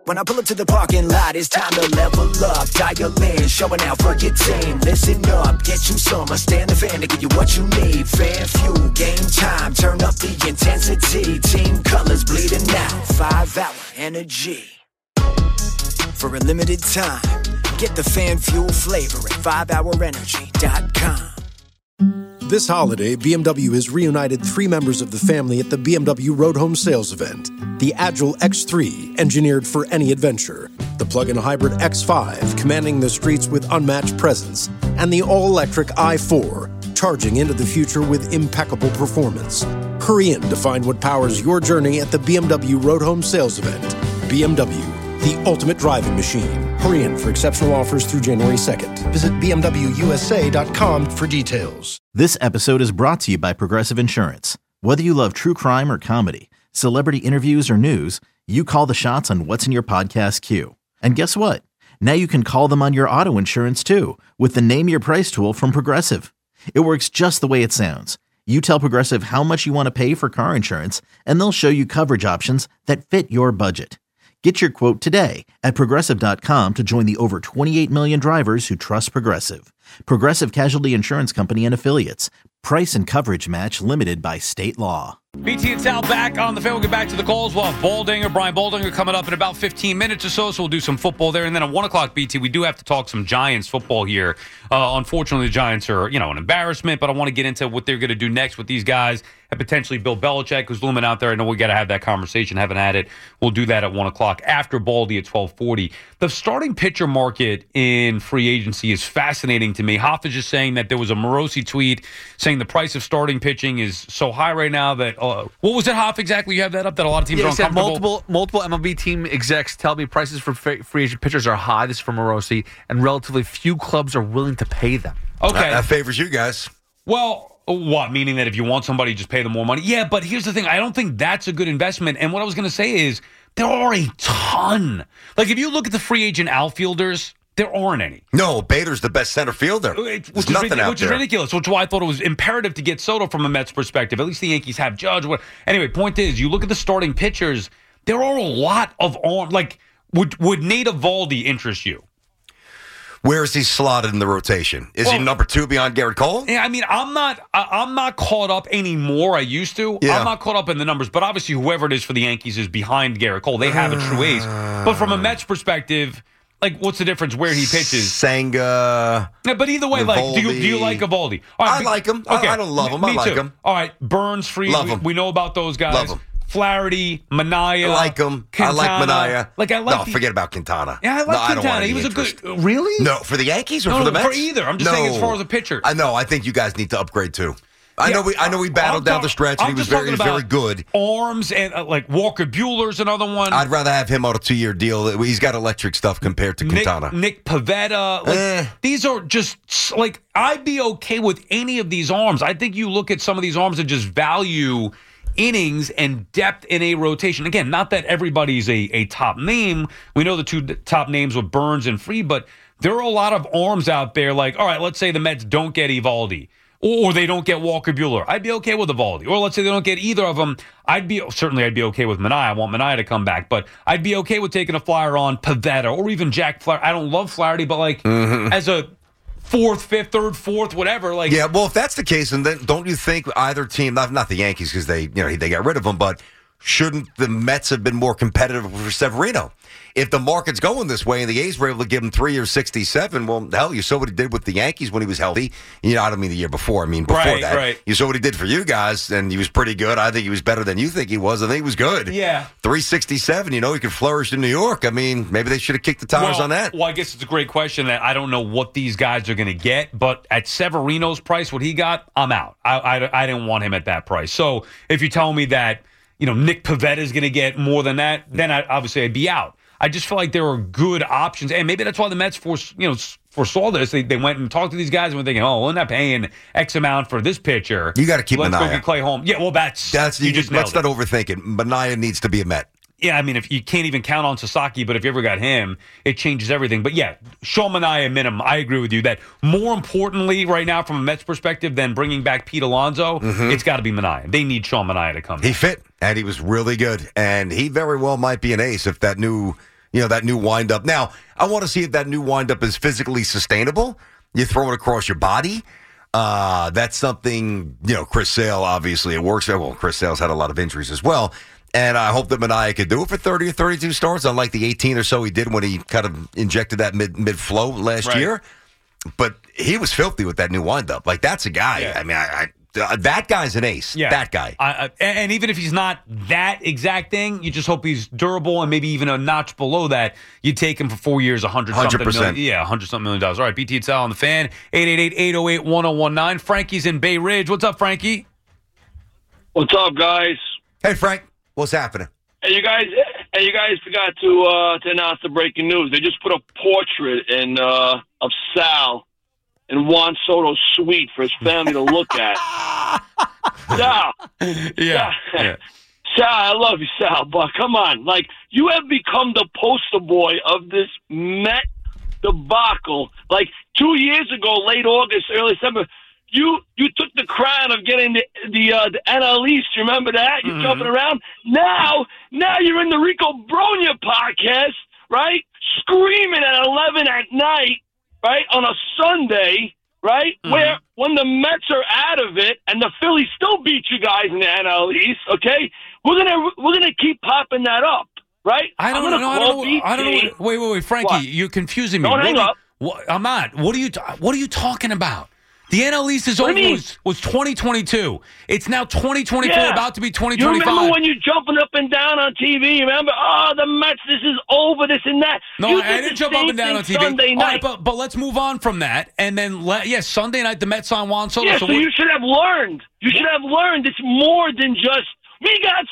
When I pull up to the parking lot, it's time to level up. Dial in, showing out for your team. Listen up, get you some. Stand the fan to give you what you need. Fan fuel, game time, turn up the intensity. Team colors bleeding out, 5-hour energy. For a limited time, get the fan fuel flavor at 5hourenergy.com. This holiday, BMW has reunited 3 members of the family at the BMW Road Home Sales event. The Agile X3, engineered for any adventure. The plug-in hybrid X5, commanding the streets with unmatched presence. And the all-electric i4, charging into the future with impeccable performance. Hurry in to find what powers your journey at the BMW Road Home Sales event. BMW, the ultimate driving machine. Hurry in for exceptional offers through January 2nd. Visit BMWUSA.com for details. This episode is brought to you by Progressive Insurance. Whether you love true crime or comedy, celebrity interviews or news, you call the shots on what's in your podcast queue. And guess what? Now you can call them on your auto insurance too with the Name Your Price tool from Progressive. It works just the way it sounds. You tell Progressive how much you want to pay for car insurance, and they'll show you coverage options that fit your budget. Get your quote today at Progressive.com to join the over 28 million drivers who trust Progressive. Progressive Casualty Insurance Company and Affiliates. Price and coverage match limited by state law. BT and Sal back on the fan. We'll get back to the calls. We'll have Brian Baldinger coming up in about 15 minutes or so we'll do some football there. And then at 1 o'clock, BT, we do have to talk some Giants football here. Unfortunately, the Giants are, an embarrassment, but I want to get into what they're going to do next with these guys and potentially Bill Belichick, who's looming out there. I know we got to have that conversation. Haven't had it. We'll do that at 1 o'clock after Baldy at 12:40. The starting pitcher market in free agency is fascinating to me. Hoff is just saying that there was a Morosi tweet saying the price of starting pitching is so high right now that what was it, Hoff, exactly? You have that up, that a lot of teams are uncomfortable? Multiple MLB team execs tell me prices for free agent pitchers are high. This is from Morosi, and relatively few clubs are willing to pay them. Okay. That favors you guys. Well, what? Meaning that if you want somebody, just pay them more money? Yeah, but here's the thing. I don't think that's a good investment. And what I was going to say is there are a ton. Like, if you look at the free agent outfielders, there aren't any. No, Bader's the best center fielder. Which is ridiculous, which is why I thought it was imperative to get Soto from a Mets perspective. At least the Yankees have Judge. Anyway, point is, you look at the starting pitchers, there are a lot of arms. Like, would Nate Eovaldi interest you? Where is he slotted in the rotation? Is he number 2 behind Garrett Cole? Yeah, I mean, I'm not caught up anymore. I used to. Yeah. I'm not caught up in the numbers, but obviously whoever it is for the Yankees is behind Garrett Cole. They have a true ace. But from a Mets perspective, like, what's the difference where he pitches? Senga. Yeah, but either way, Eovaldi. like, do you like Eovaldi? Right, I like him. Okay. I don't love him. I like him. All right, Burns, Freed. Love him. We know about those guys. Love him. Flaherty, Minaya. I like him. Quintana. I like Minaya. No, forget about Quintana. Yeah, I like Quintana. He was interest. a good. Really? No, for the Yankees or for the Mets? For either. I'm just saying as far as a pitcher. I know. I think you guys need to upgrade too. I know we battled down the stretch and he was very good. Arms and like Walker Buehler's another one. I'd rather have him on a 2-year deal. He's got electric stuff compared to Quintana. Nick Pivetta. These are just like, I'd be okay with any of these arms. I think you look at some of these arms and just value innings and depth in a rotation. Again, not that everybody's a top name. We know the 2 top names with Burns and Freed, but there are a lot of arms out there. Like, all right, let's say the Mets don't get Eovaldi, or they don't get Walker Buehler. I'd be okay with Eovaldi. Or let's say they don't get either of them. I'd be okay with Minaya. I want Minaya to come back, but I'd be okay with taking a flyer on Pivetta or even Jack Flaherty. I don't love Flaherty, but like as a 4th, 5th, 3rd, 4th, whatever. Like, yeah, well, if that's the case, and then don't you think either team, not the Yankees because they got rid of him, but shouldn't the Mets have been more competitive for Severino? If the market's going this way and the A's were able to give him 3 years, 67, well, hell, you saw what he did with the Yankees when he was healthy. I don't mean the year before. I mean before that. Right. You saw what he did for you guys, and he was pretty good. I think he was better than you think he was. I think he was good. Yeah. 367, he could flourish in New York. I mean, maybe they should have kicked the tires on that. Well, I guess it's a great question that I don't know what these guys are going to get, but at Severino's price, what he got, I'm out. I didn't want him at that price. So if you tell me that, Nick Pivetta is going to get more than that, then I'd be out. I just feel like there are good options, and maybe that's why the Mets foresaw this. They went and talked to these guys and were thinking, we're not paying X amount for this pitcher. You got to keep Minaya. Let's go get Clay Holmes. Yeah, well, that's you just let's not overthink it. Minaya needs to be a Met. Yeah, I mean, if you can't even count on Sasaki, but if you ever got him, it changes everything. But yeah, Sean Minaya minimum. I agree with you that more importantly right now from a Mets perspective than bringing back Pete Alonso, it's got to be Minaya. They need Sean Minaya to come back. He fit, and he was really good. And he very well might be an ace if that new that new windup. Now, I want to see if that new windup is physically sustainable. You throw it across your body. That's something, Chris Sale, obviously, it works. Well, Chris Sale's had a lot of injuries as well. And I hope that Minaya could do it for 30 or 32 starts, unlike the 18 or so he did when he kind of injected that mid-flow last year. But he was filthy with that new windup. Like, that's a guy. Yeah. I mean, that guy's an ace. Yeah. That guy. And even if he's not that exact thing, you just hope he's durable and maybe even a notch below that. You take him for 4 years, 100-something million. Yeah, $100-something million. All right, BT and Sal on the Fan, 888-808-1019. Frankie's in Bay Ridge. What's up, Frankie? What's up, guys? Hey, Frank. What's happening? Hey, you guys forgot to announce the breaking news. They just put a portrait of Sal in Juan Soto's suite for his family to look at. Sal. Yeah. Sal, I love you, Sal, but come on. Like, you have become the poster boy of this Met debacle. Like, 2 years ago, late August, early December, you took the crown of getting the NL East. You remember that? You're jumping around. Now you're in the Rico Bronya podcast, right? Screaming at 11 at night, right, on a Sunday, right, where when the Mets are out of it and the Phillies still beat you guys in the NL East, okay, we're gonna keep popping that up, right? I don't know. Wait, Frankie, what? You're confusing me. Don't hang up. I'm not. What are you talking about? The NL East is over. Was 2022. It's now 2024, about to be 2025. You remember when you're jumping up and down on TV? You remember, the Mets, this is over, this and that. No, I didn't jump up and down on TV. Sunday night. All right, but let's move on from that. And then, Sunday night, the Mets on Juan Soto. Yeah, so you should have learned. You should have learned it's more than just, we got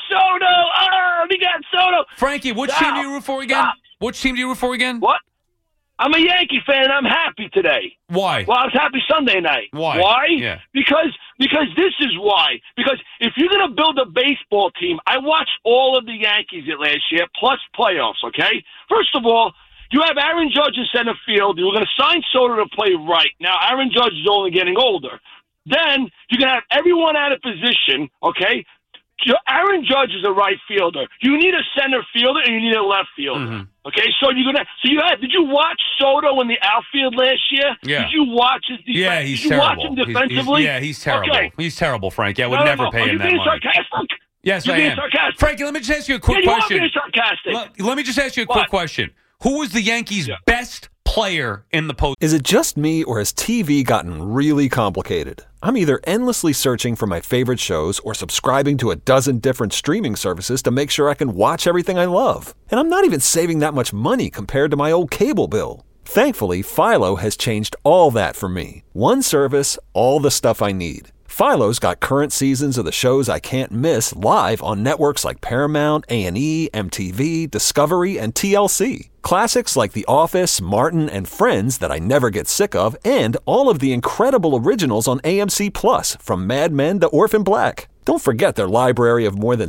Soto. We got Soto. Frankie, which team do you root for again? Stop. Which team do you root for again? What? I'm a Yankee fan, and I'm happy today. Why? Well, I was happy Sunday night. Why? Yeah. Because this is why. Because if you're going to build a baseball team, I watched all of the Yankees last year, plus playoffs, okay? First of all, you have Aaron Judge in center field. You were going to sign Soto to play right. Now, Aaron Judge is only getting older. Then you're going to have everyone out of position, okay? Aaron Judge is a right fielder. You need a center fielder and you need a left fielder. Okay, so did you watch Soto in the outfield last year? Yeah. Did you watch his defense? Yeah, he's did you terrible. Watch him defensively? He's terrible. Okay. He's terrible, Frankie. I would never pay him that money. Are you being sarcastic? Yes, You're I being am. sarcastic. Frankie, let me just ask you a quick you question. are being sarcastic. Let me just ask you a quick question. Who was the Yankees' best player in the post? Is it just me, or has TV gotten really complicated? I'm either endlessly searching for my favorite shows or subscribing to a dozen different streaming services to make sure I can watch everything I love. And I'm not even saving that much money compared to my old cable bill. Thankfully, Philo has changed all that for me. One service, all the stuff I need. Philo's got current seasons of the shows I can't miss live on networks like Paramount, A&E, MTV, Discovery, and TLC. Classics like The Office, Martin, and Friends that I never get sick of, and all of the incredible originals on AMC+, from Mad Men to Orphan Black. Don't forget their library of more than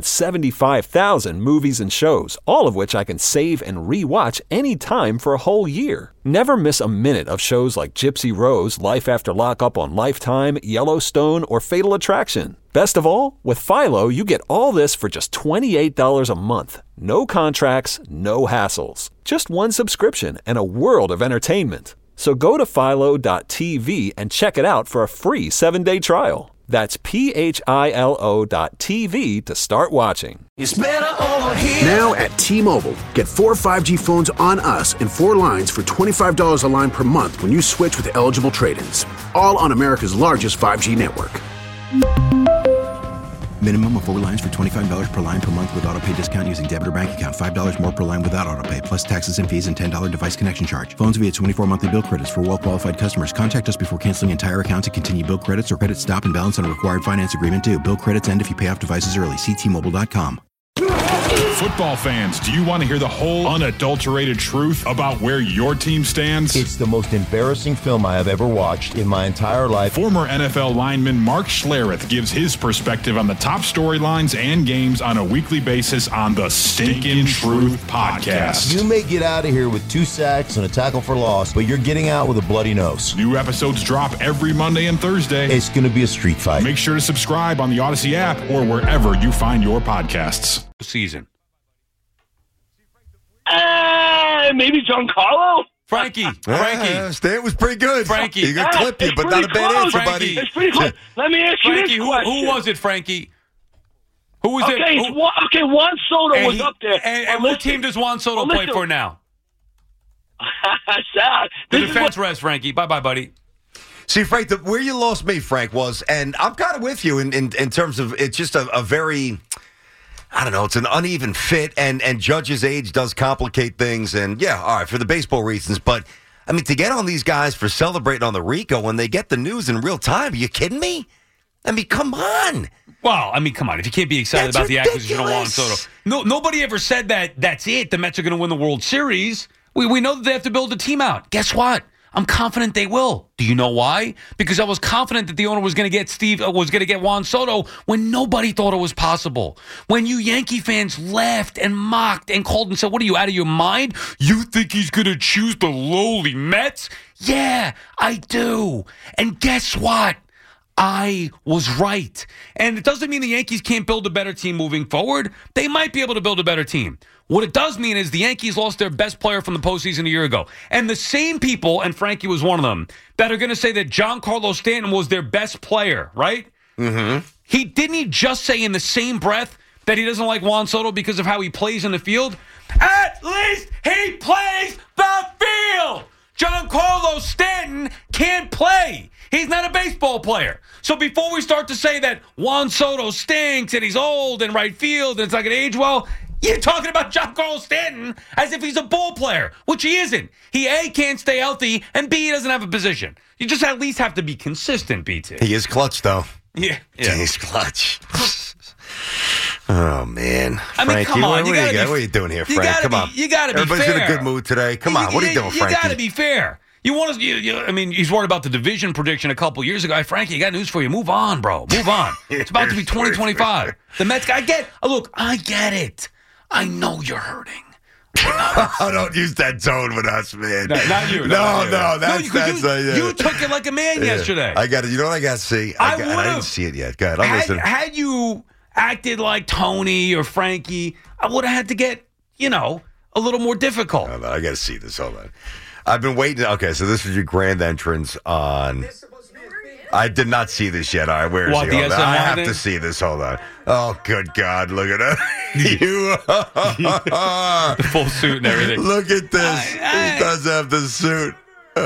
75,000 movies and shows, all of which I can save and re-watch anytime for a whole year. Never miss a minute of shows like Gypsy Rose, Life After Lockup on Lifetime, Yellowstone, or Fatal Attraction. Best of all, with Philo, you get all this for just $28 a month. No contracts, no hassles. Just one subscription and a world of entertainment. So go to philo.tv and check it out for a free 7-day trial. That's philo.tv to start watching. It's better over here. Now at T-Mobile, get 4 5G phones on us and 4 lines for $25 a line per month when you switch with eligible trade-ins. All on America's largest 5G network. Minimum of 4 lines for $25 per line per month with autopay discount using debit or bank account. $5 more per line without autopay, plus taxes and fees and $10 device connection charge. Phones via 24 monthly bill credits for well-qualified customers. Contact us before canceling entire account to continue bill credits or credit stop and balance on a required finance agreement due. Bill credits end if you pay off devices early. See T-Mobile.com. Football fans, do you want to hear the whole unadulterated truth about where your team stands? It's the most embarrassing film I have ever watched in my entire life. Former NFL lineman Mark Schlereth gives his perspective on the top storylines and games on a weekly basis on the Stinkin' Truth Podcast. You may get out of here with 2 sacks and a tackle for loss, but you're getting out with a bloody nose. New episodes drop every Monday and Thursday. It's going to be a street fight. Make sure to subscribe on the Odyssey app or wherever you find your podcasts. Season. maybe Giancarlo? Frankie. Stan was pretty good. Frankie. He could clip you, but not a bad answer, buddy. It's pretty close. Let me ask you Frankie, this question. who was it, Frankie? Who was it? Okay, Juan Soto was up there. And what team does Juan Soto play for now? The defense rest, Frankie. Bye-bye, buddy. See, Frank, where you lost me, Frank, was, and I'm kind of with you in terms of it's just a very, I don't know, it's an uneven fit, and Judge's age does complicate things, and yeah, all right, for the baseball reasons, but, I mean, to get on these guys for celebrating on the Rico when they get the news in real time, are you kidding me? I mean, come on. Well, I mean, come on. If you can't be excited about the acquisition of Juan Soto. Nobody ever said that that's it. The Mets are going to win the World Series. We know that they have to build a team out. Guess what? I'm confident they will. Do you know why? Because I was confident that the owner was going to get Juan Soto when nobody thought it was possible. When you Yankee fans laughed and mocked and called and said, "What are you, out of your mind? You think he's going to choose the lowly Mets?" Yeah, I do. And guess what? I was right. And it doesn't mean the Yankees can't build a better team moving forward. They might be able to build a better team. What it does mean is the Yankees lost their best player from the postseason a year ago. And the same people, and Frankie was one of them, that are going to say that Giancarlo Stanton was their best player, right? Mm-hmm. Didn't he just say in the same breath that he doesn't like Juan Soto because of how he plays in the field? At least he plays the field! Giancarlo Stanton can't play. He's not a baseball player. So before we start to say that Juan Soto stinks and he's old and right field and it's not going to age well, you're talking about Giancarlo Stanton as if he's a ball player, which he isn't. He, A, can't stay healthy, and B, he doesn't have a position. You just at least have to be consistent, BT. He is clutch, though. Yeah. He's clutch. Oh, man. I mean, Frankie, come on. what are you doing here, Frank? Come on. You got to be fair. Everybody's in a good mood today. Come on. What are you doing, Frankie? You got to be fair. I mean, he's worried about the division prediction a couple years ago. Frankie, I got news for you. Move on, bro. Move on. It's about to be 2025. The Mets, I get it. I know you're hurting. Don't use that tone with us, man. No, not you. You took it like a man yesterday. I got it. You know what I got to see? I didn't see it yet. Go ahead. I'm listening. Had you acted like Tony or Frankie, I would have had to get, a little more difficult. No, I got to see this. Hold on. I've been waiting. Okay, so this is your grand entrance on. I did not see this yet. All right, where is he? I have to see this. Hold on. Oh, good God. Look at that. You the full suit and everything. Look at this. He does have the suit.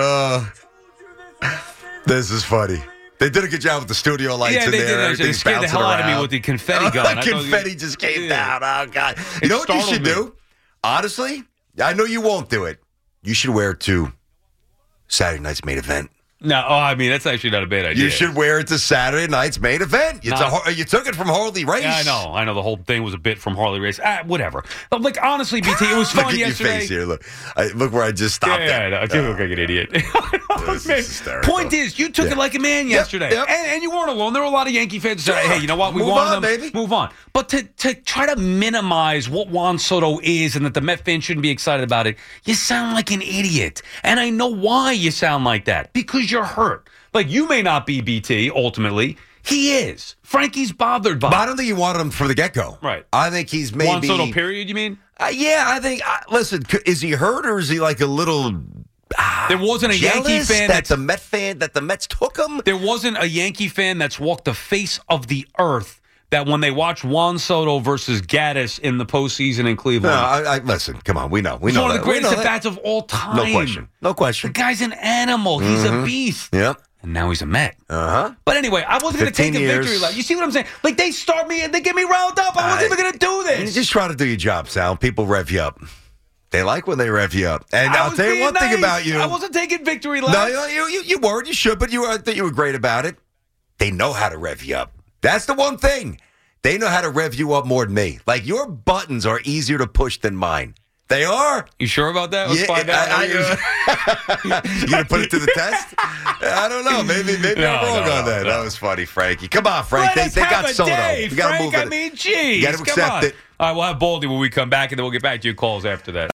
This is funny. They did a good job with the studio lights in there. They scared the hell out of me with the confetti gun. The confetti just came down. Oh, God. You know what you should do? Honestly, I know you won't do it. You should wear it to Saturday night's main event. No, I mean, that's actually not a bad idea. You should wear it to Saturday night's main event. You took it from Harley Race. Yeah, I know. The whole thing was a bit from Harley Race. Whatever. Like, honestly, BT, it was fun yesterday. Look at your face here. Look where I just stopped. I do look like an idiot. Point is, you took it like a man yesterday. Yep. And you weren't alone. There were a lot of Yankee fans who said, hey, you know what? We wanted them. Baby. Move on. But to try to minimize what Juan Soto is and that the Met fans shouldn't be excited about it, you sound like an idiot. And I know why you sound like that. Because you're hurt. Like, you may not be, BT, ultimately. He is. Frankie's bothered by it. But I don't think you wanted him from the get-go. Right. I think he's maybe... Juan Soto, period, you mean? Yeah, I think... listen, is he hurt or is he like a little... there wasn't a Yankee fan that the Mets took him? There wasn't a Yankee fan that's walked the face of the earth that when they watch Juan Soto versus Gaddis in the postseason in Cleveland. No, listen, come on, we know. He's one of the greatest at-bats of all time. No question. The guy's an animal. He's a beast. Yep. And now he's a Met. Uh-huh. But anyway, I wasn't going to take a victory lap. You see what I'm saying? Like, they start me and they get me riled up. I wasn't even going to do this. You just try to do your job, Sal. People rev you up. They like when they rev you up. And I'll tell you one thing about you. I wasn't taking victory laps. No, you weren't. You should, but I think you were great about it. They know how to rev you up. That's the one thing. They know how to rev you up more than me. Like, your buttons are easier to push than mine. They are. You sure about that? Let's find out. You going to put it to the test? I don't know. Maybe I'm wrong on that. That was funny, Frankie. Come on, Frank. They got Soto. You got to move it. I mean, geez. You got to accept it. All right, we'll have Baldy when we come back, and then we'll get back to your calls after that.